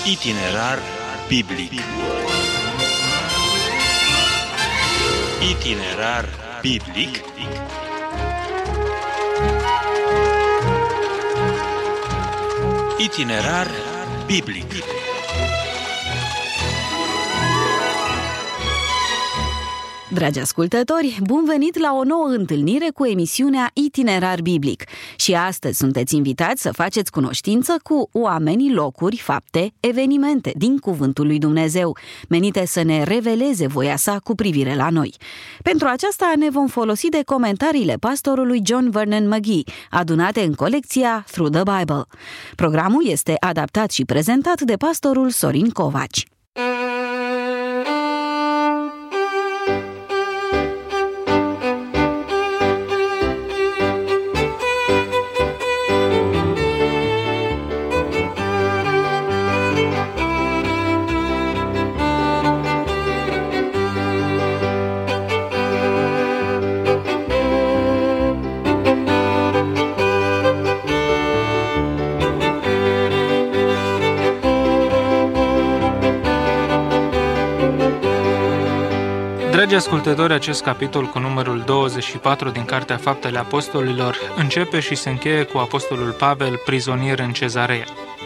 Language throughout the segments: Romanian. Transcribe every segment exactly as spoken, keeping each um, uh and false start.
Itinerar biblic. Itinerar biblic. Itinerar biblic. Dragi ascultători, bun venit la o nouă întâlnire cu emisiunea Itinerar Biblic. Și astăzi sunteți invitați să faceți cunoștință cu oamenii, locuri, fapte, evenimente din Cuvântul lui Dumnezeu, menite să ne reveleze voia sa cu privire la noi. Pentru aceasta ne vom folosi de comentariile pastorului John Vernon McGee, adunate în colecția Through the Bible. Programul este adaptat și prezentat de pastorul Sorin Covaci. Dragi ascultători, acest capitol cu numărul douăzeci și patru din Cartea Faptele Apostolilor începe și se încheie cu apostolul Pavel, prizonier în Cezarea.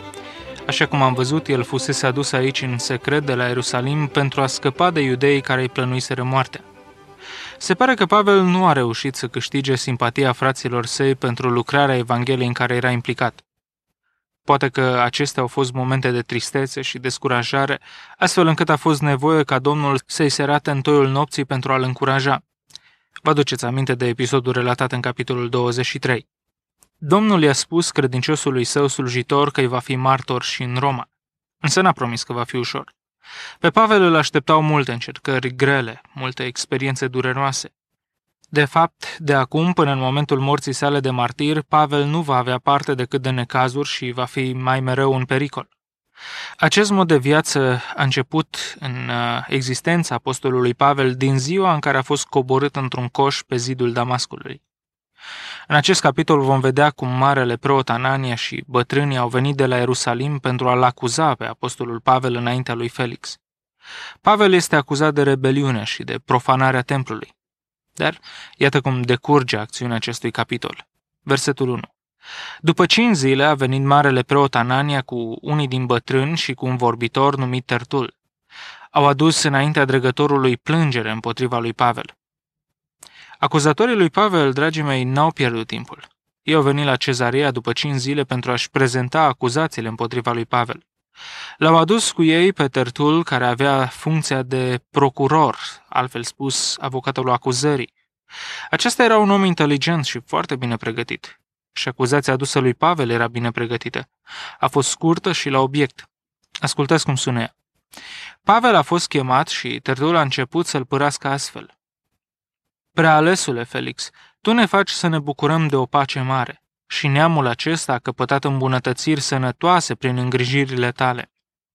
Așa cum am văzut, el fusese adus aici în secret de la Ierusalim pentru a scăpa de iudeii care îi plănuiseră moartea. Se pare că Pavel nu a reușit să câștige simpatia fraților săi pentru lucrarea Evangheliei în care era implicat. Poate că acestea au fost momente de tristețe și descurajare, astfel încât a fost nevoie ca Domnul să-i se arate în toiul nopții pentru a-l încuraja. Vă aduceți aminte de episodul relatat în capitolul douăzeci și trei. Domnul i-a spus credinciosului său slujitor că îi va fi martor și în Roma, însă n-a promis că va fi ușor. Pe Pavel îl așteptau multe încercări grele, multe experiențe dureroase. De fapt, de acum până în momentul morții sale de martir, Pavel nu va avea parte decât de necazuri și va fi mai mereu un pericol. Acest mod de viață a început în existența apostolului Pavel din ziua în care a fost coborât într-un coș pe zidul Damascului. În acest capitol vom vedea cum marele preot Anania și bătrânii au venit de la Ierusalim pentru a-l acuza pe apostolul Pavel înaintea lui Felix. Pavel este acuzat de rebeliune și de profanarea templului. Dar iată cum decurge acțiunea acestui capitol. Versetul unu. După cinci zile a venit marele preot Anania cu unii din bătrâni și cu un vorbitor numit Tertul. Au adus înaintea dregătorului plângere împotriva lui Pavel. Acuzatorii lui Pavel, dragii mei, n-au pierdut timpul. Ei au venit la Cezarea după cinci zile pentru a-și prezenta acuzațiile împotriva lui Pavel. L-au adus cu ei pe Tertul, care avea funcția de procuror, altfel spus, avocatul acuzării. Acesta era un om inteligent și foarte bine pregătit. Și acuzația adusă lui Pavel era bine pregătită. A fost scurtă și la obiect. Ascultați cum sună ea. Pavel a fost chemat și Tertul a început să-l părască astfel. Prealesule Felix, tu ne faci să ne bucurăm de o pace mare. Și neamul acesta a căpătat îmbunătățiri sănătoase prin îngrijirile tale.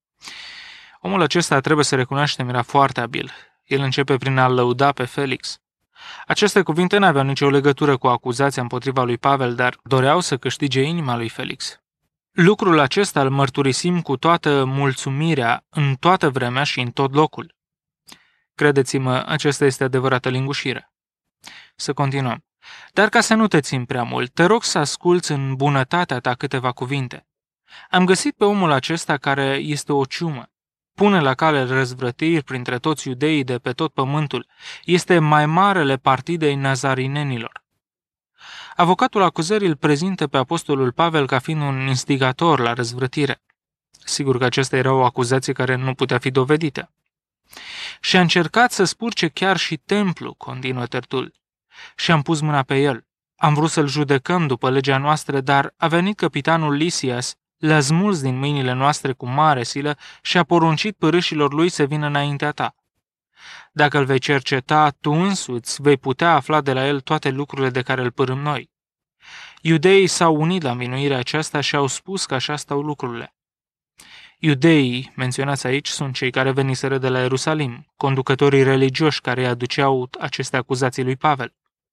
Omul acesta, trebuie să recunoaștem, era foarte abil. El începe prin a-l lăuda pe Felix. Aceste cuvinte n-aveau nicio legătură cu acuzația împotriva lui Pavel, dar doreau să câștige inima lui Felix. Lucrul acesta îl mărturisim cu toată mulțumirea, în toată vremea și în tot locul. Credeți-mă, acesta este adevărată lingușire. Să continuăm. Dar ca să nu te țin prea mult, te rog să asculți în bunătatea ta câteva cuvinte. Am găsit pe omul acesta care este o ciumă. Pune la cale răzvrătiri printre toți iudeii de pe tot pământul. Este mai marele partidei nazarinenilor. Avocatul acuzării îl prezintă pe apostolul Pavel ca fiind un instigator la răzvrătire. Sigur că acesta era o acuzație care nu putea fi dovedită. Și a încercat să spurce chiar și templu, continuă Tertul. Și am pus mâna pe el. Am vrut să-l judecăm după legea noastră, dar a venit capitanul Lisias, l-a smuls din mâinile noastre cu mare silă și a poruncit părâșilor lui să vină înaintea ta. Dacă îl vei cerceta, tu însuți vei putea afla de la el toate lucrurile de care îl părâm noi. Iudeii s-au unit la învinuirea aceasta și au spus că așa stau lucrurile. Iudeii, menționați aici, sunt cei care veniseră de la Ierusalim, conducătorii religioși care îi aduceau aceste acuzații lui Pavel.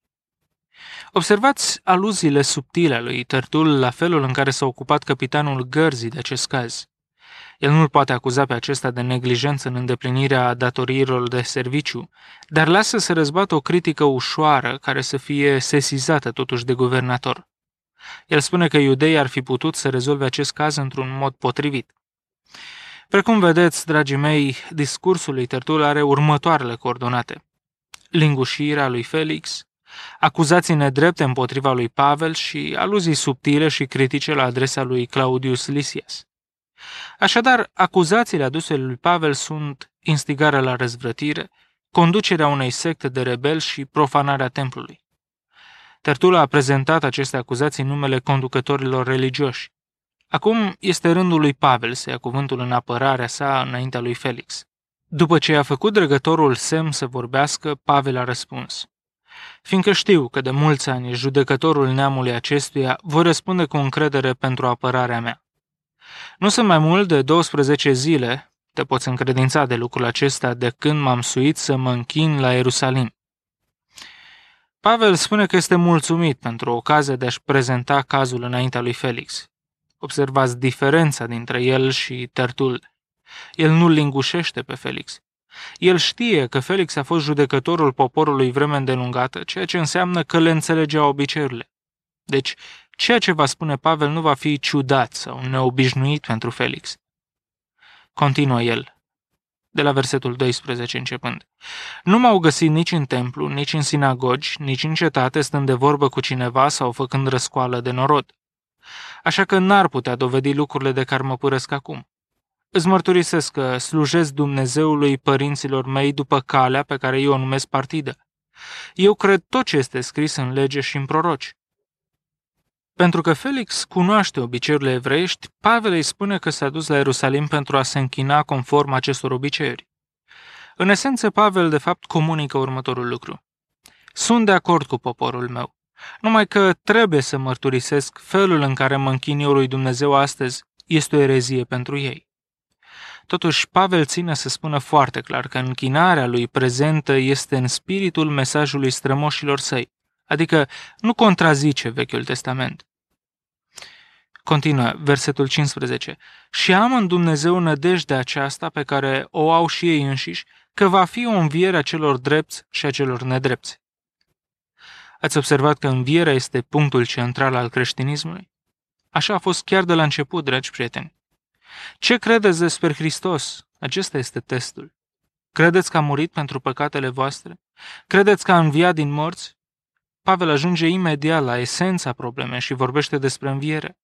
Observați aluziile subtile lui Tertul la felul în care s-a ocupat capitanul gărzii de acest caz. El nu-l poate acuza pe acesta de neglijență în îndeplinirea datoriilor de serviciu, dar lasă să răzbată o critică ușoară care să fie sesizată totuși de guvernator. El spune că iudeii ar fi putut să rezolve acest caz într-un mod potrivit. Precum vedeți, dragii mei, discursul lui Tertul are următoarele coordonate: lingușirea lui Felix, acuzații nedrepte împotriva lui Pavel și aluzii subtile și critice la adresa lui Claudius Lysias. Așadar, acuzațiile aduse lui Pavel sunt instigarea la răzvrătire, conducerea unei secte de rebeli și profanarea templului. Tertul a prezentat aceste acuzații în numele conducătorilor religioși. Acum este rândul lui Pavel să ia cuvântul în apărarea sa înaintea lui Felix. După ce a făcut dregătorul semn să vorbească, Pavel a răspuns: fiindcă știu că de mulți ani judecătorul neamului acestuia, voi răspunde cu încredere pentru apărarea mea. Nu sunt mai mult de douăsprezece zile, te poți încredința de lucrul acesta, de când m-am suit să mă închin la Ierusalim. Pavel spune că este mulțumit pentru ocazia de a-și prezenta cazul înaintea lui Felix. Observați diferența dintre el și Tertul. El nu lingușește pe Felix. El știe că Felix a fost judecătorul poporului vreme îndelungată, ceea ce înseamnă că le înțelegea obiceiurile. Deci, ceea ce va spune Pavel nu va fi ciudat sau neobișnuit pentru Felix. Continuă el, de la versetul doisprezece începând. Nu m-au găsit nici în templu, nici în sinagogi, nici în cetate, stând de vorbă cu cineva sau făcând răscoală de norod. Așa că n-ar putea dovedi lucrurile de care mă părăsc acum. Îți mărturisesc că slujesc Dumnezeului părinților mei după calea pe care eu o numesc partidă. Eu cred tot ce este scris în lege și în proroci. Pentru că Felix cunoaște obiceiurile evreiești, Pavel îi spune că s-a dus la Ierusalim pentru a se închina conform acestor obiceiuri. În esență, Pavel de fapt comunică următorul lucru: sunt de acord cu poporul meu, numai că trebuie să mărturisesc felul în care mă închin eu lui Dumnezeu astăzi este o erezie pentru ei. Totuși, Pavel ține să spună foarte clar că închinarea lui prezentă este în spiritul mesajului strămoșilor săi, adică nu contrazice Vechiul Testament. Continuă, versetul cincisprezece. Și am în Dumnezeu nădejdea aceasta pe care o au și ei înșiși, că va fi o înviere a celor drepți și a celor nedrepți. Ați observat că învierea este punctul central al creștinismului? Așa a fost chiar de la început, dragi prieteni. Ce credeți despre Hristos? Acesta este testul. Credeți că a murit pentru păcatele voastre? Credeți că a înviat din morți? Pavel ajunge imediat la esența problemei și vorbește despre înviere.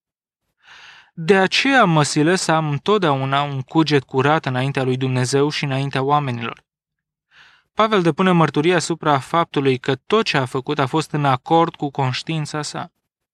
De aceea mă silesc să am întotdeauna un cuget curat înaintea lui Dumnezeu și înaintea oamenilor. Pavel depune mărturie asupra faptului că tot ce a făcut a fost în acord cu conștiința sa.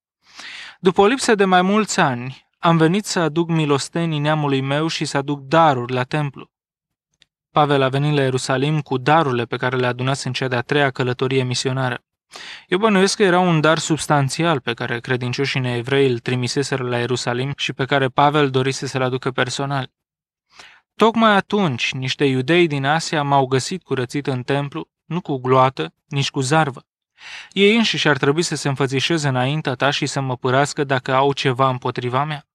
După o lipsă de mai mulți ani, am venit să aduc milostenii neamului meu și să aduc daruri la templu. Pavel a venit la Ierusalim cu darurile pe care le adunase în cea de-a treia călătorie misionară. Eu bănuiesc că era un dar substanțial pe care credincioșii neevrei îl trimiseseră la Ierusalim și pe care Pavel dorise să-l aducă personal. Tocmai atunci, niște iudei din Asia m-au găsit curățit în templu, nu cu gloată, nici cu zarvă. Ei înșiși ar trebui să se înfățișeze înaintea ta și să mă părască dacă au ceva împotriva mea.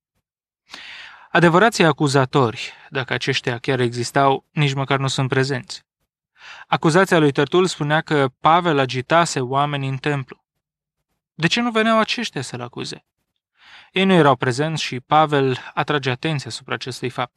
Adevărații acuzatori, dacă aceștia chiar existau, nici măcar nu sunt prezenți. Acuzația lui Tertul spunea că Pavel agitase oamenii în templu. De ce nu veneau aceștia să-l acuze? Ei nu erau prezenți și Pavel atrage atenția asupra acestui fapt.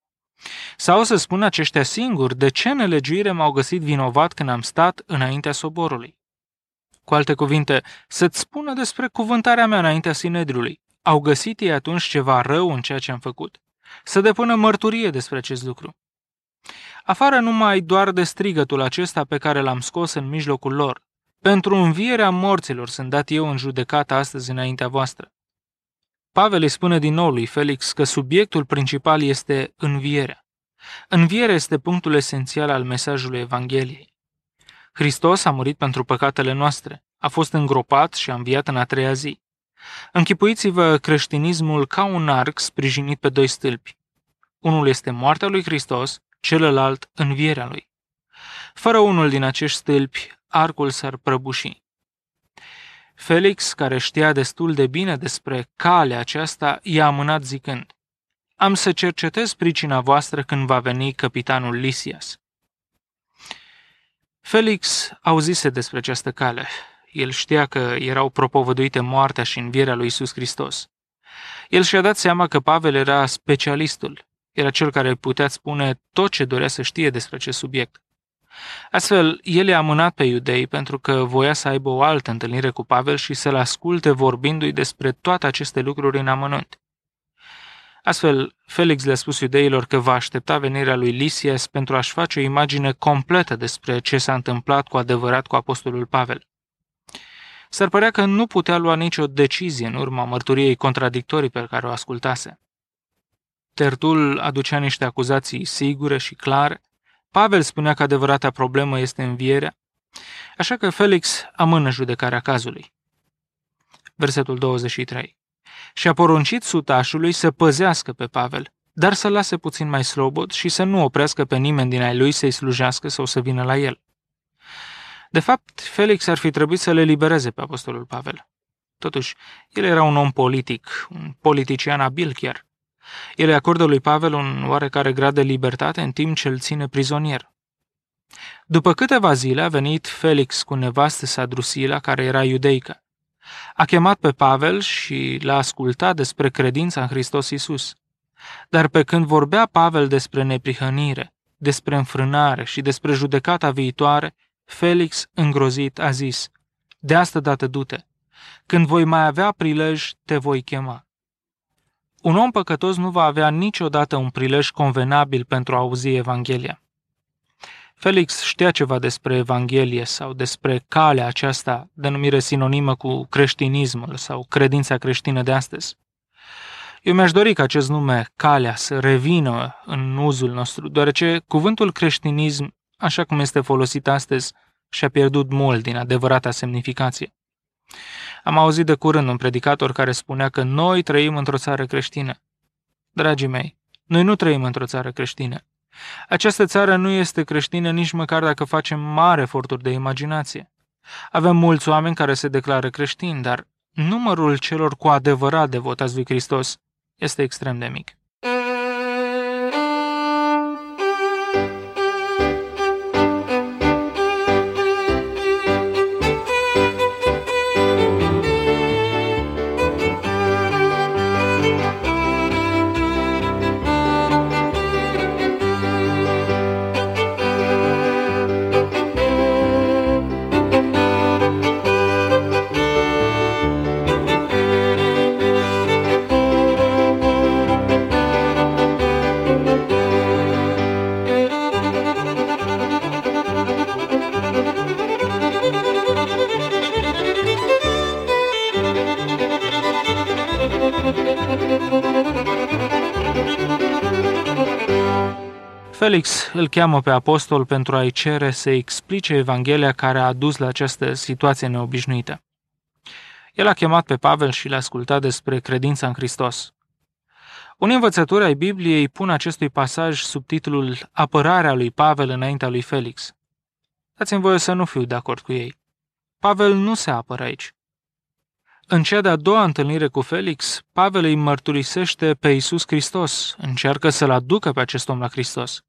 Sau să spună aceștia singuri, de ce nelegiuire m-au găsit vinovat când am stat înaintea soborului? Cu alte cuvinte, să-ți spună despre cuvântarea mea înaintea Sinedriului. Au găsit ei atunci ceva rău în ceea ce am făcut? Să depună mărturie despre acest lucru. Afară numai doar de strigătul acesta pe care l-am scos în mijlocul lor. Pentru învierea morților sunt dat eu în judecată astăzi înaintea voastră. Pavel îi spune din nou lui Felix că subiectul principal este învierea. Învierea este punctul esențial al mesajului Evangheliei. Hristos a murit pentru păcatele noastre, a fost îngropat și a înviat în a treia zi. Închipuiți-vă creștinismul ca un arc sprijinit pe doi stâlpi. Unul este moartea lui Hristos, celălalt învierea lui. Fără unul din acești stâlpi, arcul s-ar prăbuși. Felix, care știa destul de bine despre calea aceasta, i-a amânat zicând: am să cercetez pricina voastră când va veni căpitanul Lisias. Felix auzise despre această cale. El știa că erau propovăduite moartea și învierea lui Iisus Hristos. El și-a dat seama că Pavel era specialistul, era cel care îi putea spune tot ce dorea să știe despre acest subiect. Astfel, el i-a amânat pe iudei pentru că voia să aibă o altă întâlnire cu Pavel și să-l asculte vorbindu-i despre toate aceste lucruri în amănunt. Astfel, Felix le-a spus iudeilor că va aștepta venirea lui Lisias pentru a-și face o imagine completă despre ce s-a întâmplat cu adevărat cu apostolul Pavel. S-ar părea că nu putea lua nicio decizie în urma mărturiei contradictorii pe care o ascultase. Tertul aducea niște acuzații sigure și clare, Pavel spunea că adevărata problemă este învierea, așa că Felix amână judecarea cazului. Versetul douăzeci și trei. Și a poruncit sutașului să păzească pe Pavel, dar să lase puțin mai slobod și să nu oprească pe nimeni din ai lui să-i slujească sau să vină la el. De fapt, Felix ar fi trebuit să le libereze pe apostolul Pavel. Totuși, el era un om politic, un politician abil chiar. El îi acordă lui Pavel un oarecare grad de libertate în timp ce îl ține prizonier. După câteva zile a venit Felix cu nevastă sa Drusila, care era iudeică. A chemat pe Pavel și l-a ascultat despre credința în Hristos Iisus. Dar pe când vorbea Pavel despre neprihănire, despre înfrânare și despre judecata viitoare, Felix, îngrozit, a zis: de asta dată du-te. Când voi mai avea prilej, te voi chema. Un om păcătos nu va avea niciodată un prilej convenabil pentru a auzi Evanghelia. Felix știa ceva despre Evanghelie sau despre calea aceasta, denumire sinonimă cu creștinismul sau credința creștină de astăzi. Eu mi-aș dori ca acest nume, calea, să revină în uzul nostru, deoarece cuvântul creștinism, așa cum este folosit astăzi, și-a pierdut mult din adevărata semnificație. Am auzit de curând un predicator care spunea că noi trăim într-o țară creștină. Dragii mei, noi nu trăim într-o țară creștină. Această țară nu este creștină nici măcar dacă facem mari eforturi de imaginație. Avem mulți oameni care se declară creștini, dar numărul celor cu adevărat devotați lui Hristos este extrem de mic. Felix îl cheamă pe apostol pentru a-i cere să explice Evanghelia care a dus la această situație neobișnuită. El a chemat pe Pavel și l-a ascultat despre credința în Hristos. Unii învățători ai Bibliei pun acestui pasaj subtitlul Apărarea lui Pavel înaintea lui Felix. Dați-mi voie să nu fiu de acord cu ei. Pavel nu se apără aici. În cea de-a doua întâlnire cu Felix, Pavel îi mărturisește pe Iisus Hristos, încearcă să-l aducă pe acest om la Hristos.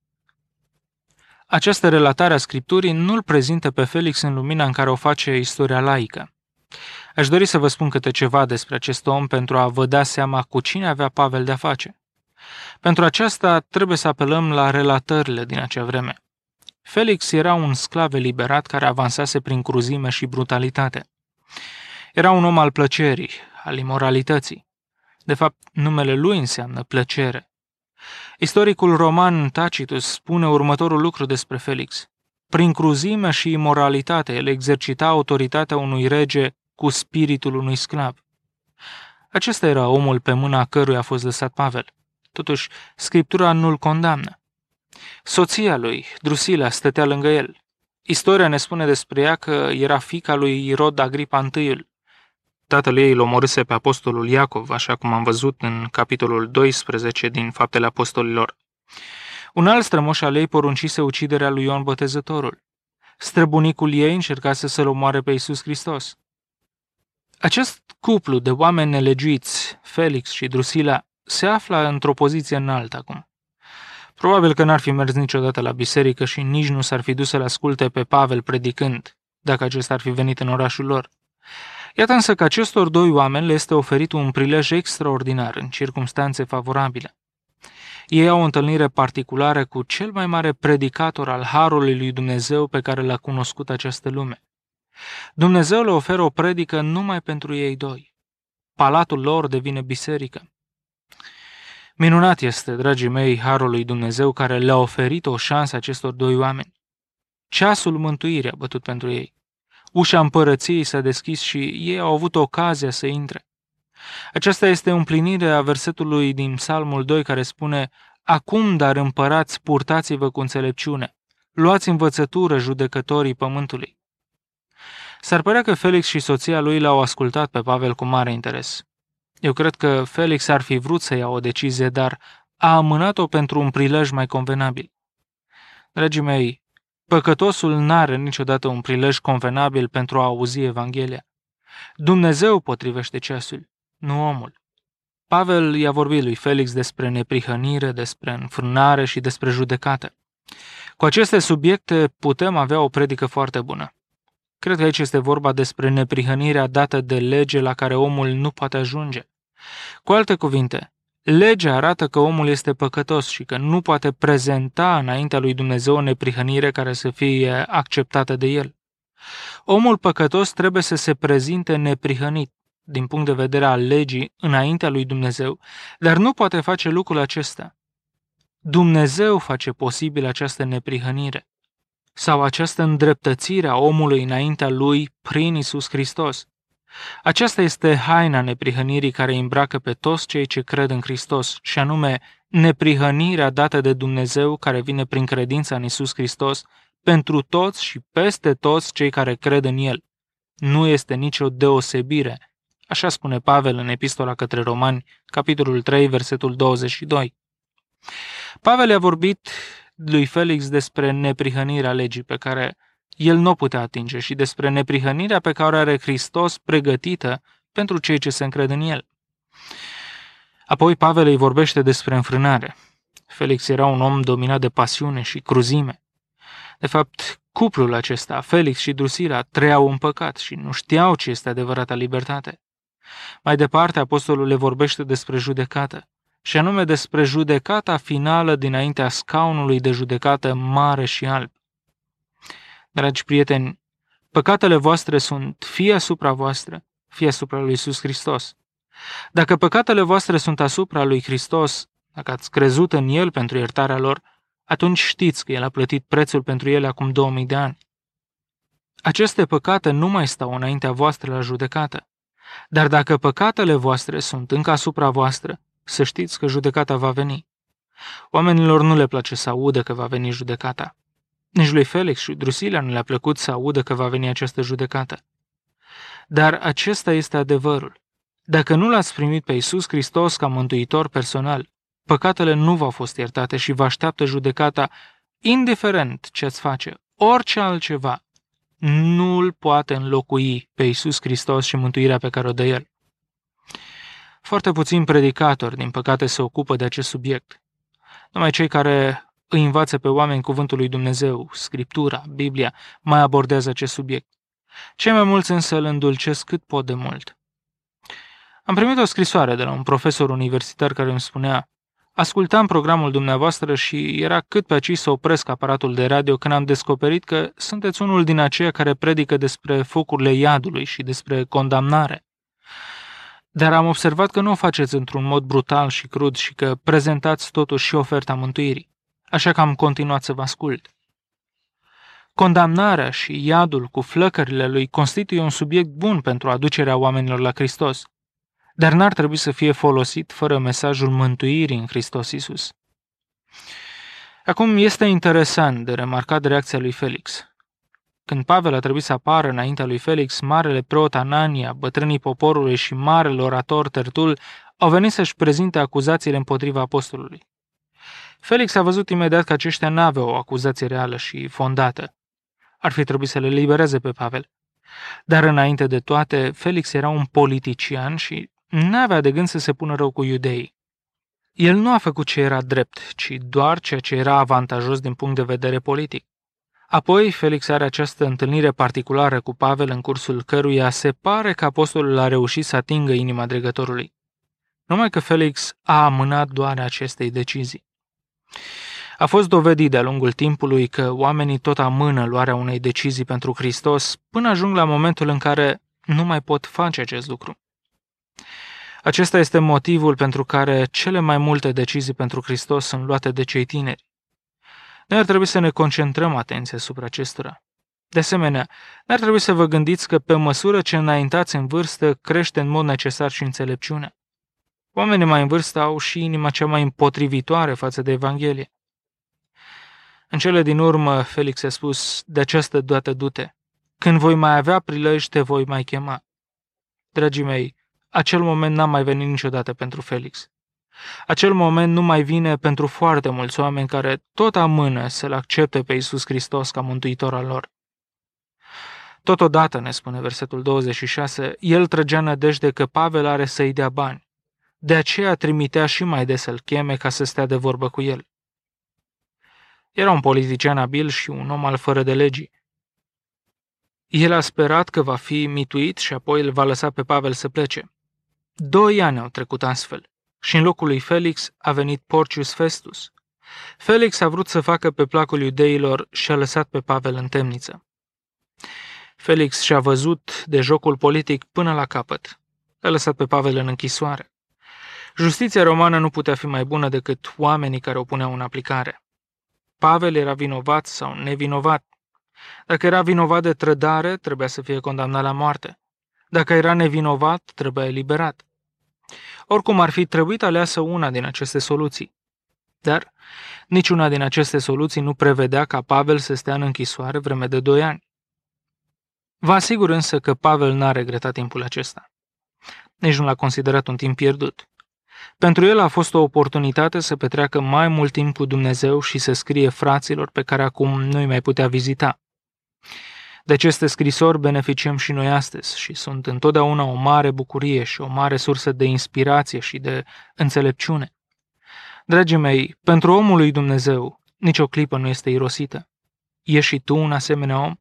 Această relatare a Scripturii nu-l prezintă pe Felix în lumina în care o face istoria laică. Aș dori să vă spun câte ceva despre acest om pentru a vă da seama cu cine avea Pavel de-a face. Pentru aceasta trebuie să apelăm la relatările din acea vreme. Felix era un sclav eliberat care avansase prin cruzime și brutalitate. Era un om al plăcerii, al imoralității. De fapt, numele lui înseamnă plăcere. Istoricul roman Tacitus spune următorul lucru despre Felix. Prin cruzime și imoralitate, el exercita autoritatea unui rege cu spiritul unui sclav. Acesta era omul pe mâna căruia a fost lăsat Pavel. Totuși, Scriptura nu-l condamnă. Soția lui, Drusila, stătea lângă el. Istoria ne spune despre ea că era fiica lui Irod Agripa I. Tatăl ei îl omorâse pe apostolul Iacov, așa cum am văzut în capitolul doisprezece din Faptele Apostolilor. Un alt strămoș al ei poruncise uciderea lui Ioan Botezătorul. Străbunicul ei încercase să-l omoare pe Iisus Hristos. Acest cuplu de oameni nelegiuiți, Felix și Drusila, se află într-o poziție înaltă acum. Probabil că n-ar fi mers niciodată la biserică și nici nu s-ar fi dus să-l asculte pe Pavel predicând, dacă acesta ar fi venit în orașul lor. Iată însă că acestor doi oameni le este oferit un prilej extraordinar în circumstanțe favorabile. Ei au o întâlnire particulară cu cel mai mare predicator al Harului lui Dumnezeu pe care l-a cunoscut această lume. Dumnezeu le oferă o predică numai pentru ei doi. Palatul lor devine biserică. Minunat este, dragii mei, Harul lui Dumnezeu care le-a oferit o șansă acestor doi oameni. Ceasul mântuirii a bătut pentru ei. Ușa împărăției s-a deschis și ei au avut ocazia să intre. Aceasta este împlinirea versetului din Psalmul doi care spune: Acum, dar împărați, purtați-vă cu înțelepciune, luați învățătură judecătorii pământului. S-ar părea că Felix și soția lui l-au ascultat pe Pavel cu mare interes. Eu cred că Felix ar fi vrut să ia o decizie, dar a amânat-o pentru un prilej mai convenabil. Dragii mei, păcătosul n-are niciodată un prilej convenabil pentru a auzi Evanghelia. Dumnezeu potrivește ceasul, nu omul. Pavel i-a vorbit lui Felix despre neprihănire, despre înfrânare și despre judecată. Cu aceste subiecte putem avea o predică foarte bună. Cred că aici este vorba despre neprihănirea dată de lege la care omul nu poate ajunge. Cu alte cuvinte, legea arată că omul este păcătos și că nu poate prezenta înaintea lui Dumnezeu o neprihănire care să fie acceptată de el. Omul păcătos trebuie să se prezinte neprihănit din punct de vedere al legii înaintea lui Dumnezeu, dar nu poate face lucrul acesta. Dumnezeu face posibil această neprihănire sau această îndreptățire a omului înaintea lui prin Iisus Hristos. Aceasta este haina neprihănirii care îi îmbracă pe toți cei ce cred în Hristos, și anume neprihănirea dată de Dumnezeu care vine prin credința în Iisus Hristos pentru toți și peste toți cei care cred în El. Nu este nicio deosebire, așa spune Pavel în Epistola către Romani, capitolul trei, versetul douăzeci și doi. Pavel i-a vorbit lui Felix despre neprihănirea legii pe care el nu o putea atinge și despre neprihănirea pe care o are Hristos pregătită pentru cei ce se încred în El. Apoi Pavel îi vorbește despre înfrânare. Felix era un om dominat de pasiune și cruzime. De fapt, cuplul acesta, Felix și Drusila, trăiau în păcat și nu știau ce este adevărata libertate. Mai departe, apostolul le vorbește despre judecată, și anume despre judecata finală dinaintea scaunului de judecată mare și alb. Dragi prieteni, păcatele voastre sunt fie asupra voastră, fie asupra lui Iisus Hristos. Dacă păcatele voastre sunt asupra lui Hristos, dacă ați crezut în El pentru iertarea lor, atunci știți că El a plătit prețul pentru ele acum două mii de ani. Aceste păcate nu mai stau înaintea voastră la judecată, dar dacă păcatele voastre sunt încă asupra voastră, să știți că judecata va veni. Oamenilor nu le place să audă că va veni judecata. Nici lui Felix și Drusila nu le-a plăcut să audă că va veni această judecată. Dar acesta este adevărul. Dacă nu l-ați primit pe Iisus Hristos ca mântuitor personal, păcatele nu v-au fost iertate și vă așteaptă judecata, indiferent ce ați face, orice altceva, nu îl poate înlocui pe Iisus Hristos și mântuirea pe care o dă El. Foarte puțini predicatori, din păcate, se ocupă de acest subiect. Numai cei care îi învață pe oameni cuvântul lui Dumnezeu, Scriptura, Biblia, mai abordează acest subiect. Cei mai mulți însă îl îndulcesc cât pot de mult. Am primit o scrisoare de la un profesor universitar care îmi spunea: ascultam programul dumneavoastră și era cât pe aici să opresc aparatul de radio când am descoperit că sunteți unul din aceia care predică despre focurile iadului și despre condamnare. Dar am observat că nu o faceți într-un mod brutal și crud și că prezentați totuși și oferta mântuirii. Așa că am continuat să vă ascult. Condamnarea și iadul cu flăcările lui constituie un subiect bun pentru aducerea oamenilor la Hristos, dar n-ar trebui să fie folosit fără mesajul mântuirii în Hristos Iisus. Acum este interesant de remarcat reacția lui Felix. Când Pavel a trebuit să apară înaintea lui Felix, marele preot Anania, bătrânii poporului și marele orator Tertul au venit să-și prezinte acuzațiile împotriva apostolului. Felix a văzut imediat că aceștia n-aveau o acuzație reală și fondată. Ar fi trebuit să le libereze pe Pavel. Dar înainte de toate, Felix era un politician și n-avea de gând să se pună rău cu iudeii. El nu a făcut ce era drept, ci doar ceea ce era avantajos din punct de vedere politic. Apoi, Felix are această întâlnire particulară cu Pavel, în cursul căruia se pare că apostolul a reușit să atingă inima dregătorului. Numai că Felix a amânat doar acestei decizii. A fost dovedit de-a lungul timpului că oamenii tot amână luarea unei decizii pentru Hristos până ajung la momentul în care nu mai pot face acest lucru. Acesta este motivul pentru care cele mai multe decizii pentru Hristos sunt luate de cei tineri. Noi ar trebui să ne concentrăm atenția asupra acestora. De asemenea, n-ar trebui să vă gândiți că pe măsură ce înaintați în vârstă, crește în mod necesar și înțelepciunea. Oamenii mai în vârstă au și inima cea mai împotrivitoare față de Evanghelie. În cele din urmă, Felix a spus, de această dată du-te. Când voi mai avea prilej, te voi mai chema. Dragii mei, acel moment n-a mai venit niciodată pentru Felix. Acel moment nu mai vine pentru foarte mulți oameni care tot amână să-L accepte pe Iisus Hristos ca mântuitor al lor. Totodată, ne spune versetul douăzeci și șase, el trăgea nădejde că Pavel are să-i dea bani. De aceea trimitea și mai des să-l cheme ca să stea de vorbă cu el. Era un politician abil și un om al fără de legii. El a sperat că va fi mituit și apoi îl va lăsa pe Pavel să plece. Doi ani au trecut astfel și în locul lui Felix a venit Porcius Festus. Felix a vrut să facă pe placul iudeilor și a lăsat pe Pavel în temniță. Felix și-a văzut de jocul politic până la capăt. L-a lăsat pe Pavel în închisoare. Justiția romană nu putea fi mai bună decât oamenii care o puneau în aplicare. Pavel era vinovat sau nevinovat. Dacă era vinovat de trădare, trebuia să fie condamnat la moarte. Dacă era nevinovat, trebuia eliberat. Oricum ar fi trebuit aleasă una din aceste soluții. Dar niciuna din aceste soluții nu prevedea ca Pavel să stea în închisoare vreme de doi ani. Vă asigur însă că Pavel n-a regretat timpul acesta. Nici nu l-a considerat un timp pierdut. Pentru el a fost o oportunitate să petreacă mai mult timp cu Dumnezeu și să scrie fraților pe care acum nu-i mai putea vizita. De aceste scrisori beneficiem și noi astăzi și sunt întotdeauna o mare bucurie și o mare sursă de inspirație și de înțelepciune. Dragii mei, pentru omul lui Dumnezeu, nicio clipă nu este irosită. Ești și tu un asemenea om?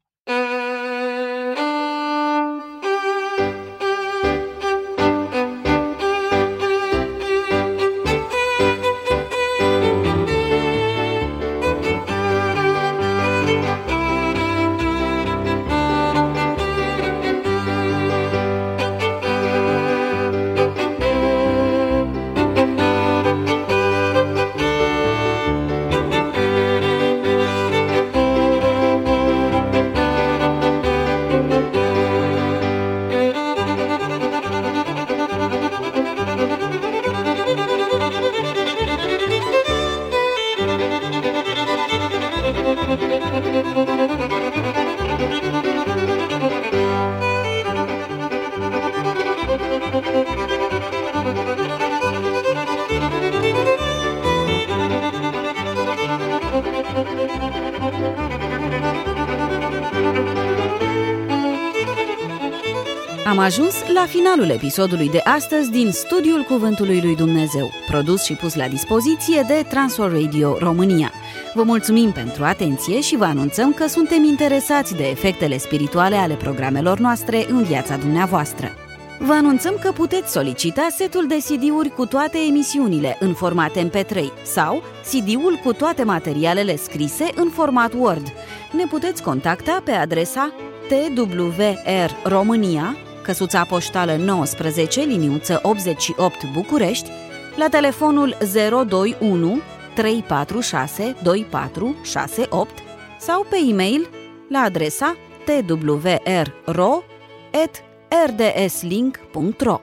Am ajuns la finalul episodului de astăzi din Studiul Cuvântului lui Dumnezeu, produs și pus la dispoziție de Transworld Radio România. Vă mulțumim pentru atenție și vă anunțăm că suntem interesați de efectele spirituale ale programelor noastre în viața dumneavoastră. Vă anunțăm că puteți solicita setul de C D-uri cu toate emisiunile în format M P trei sau C D-ul cu toate materialele scrise în format Word. Ne puteți contacta pe adresa T W R România, căsuța poștală nouăsprezece, liniuță optzeci și opt București, la telefonul zero doi unu trei patru șase doi patru șase opt sau pe e-mail la adresa t w r ro at r d s link punct r o.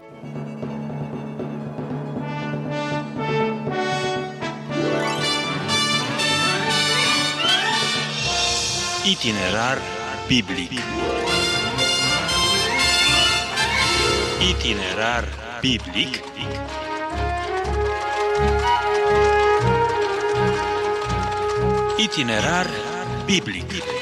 Itinerar biblic. Itinerar biblic. Itinerar biblic.